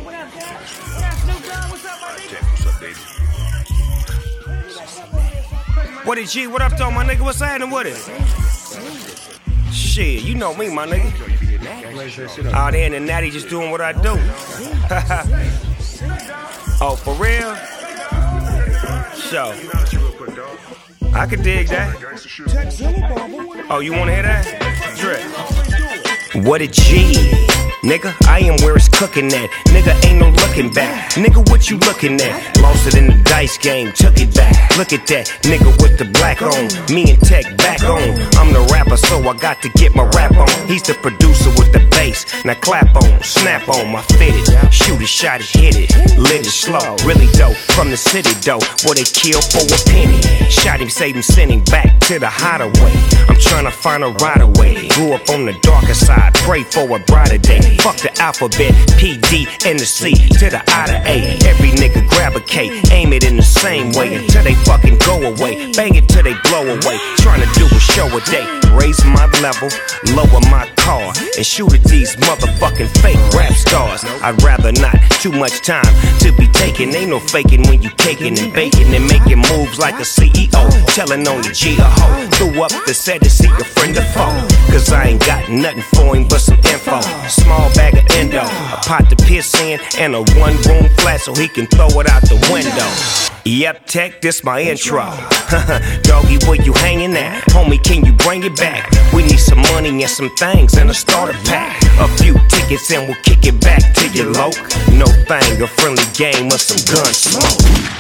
What it, G? What up, though, my nigga? What's happening with it? Shit, you know me, my nigga. Out here in the natty just doing what I do. Oh, for real? Sure. I could dig that. Oh, you wanna hear that? Drip. What a G. Nigga, I am where it's cooking at. Nigga, ain't no looking back. Nigga, what you looking at? Lost it in the dice game, took it back. Look at that, nigga with the black on. Me and Tech back on. I'm the rapper, so I got to get my rap on. He's the producer with the bass. Now clap on, snap on, my fitted. Shoot a shot, hit it. Lit it slow, really dope. From the city, though, where they kill for a penny. Shot him, saved him, sent him back to the hideaway. I'm trying to find a right away. Grew up on the darker side, pray for a brighter day. Fuck the alphabet, P, D, and the C to the I to A. Every nigga grab a K, aim it in the same way until they fucking go away. Bang it till they blow away. Trying to do a show a day. Raise my level, lower my car, and shoot at these motherfucking fake rap stars. I'd rather not. Too much time to be taking. Ain't no faking when you caking and baking and making moves like a CEO. Telling on the G a hoe. Threw up the set to see a friend or foe. Cause I ain't got nothing for him but some info. Small bag of endo, a pot to piss in, and a one-room flat so he can throw it out the window. Yep, Tech, this my intro. Doggy, where you hanging at? Homie, can you bring it back? We need some money and some things and a starter pack. A few tickets and we'll kick it back to your loc. No thing, a friendly game or some gun smoke.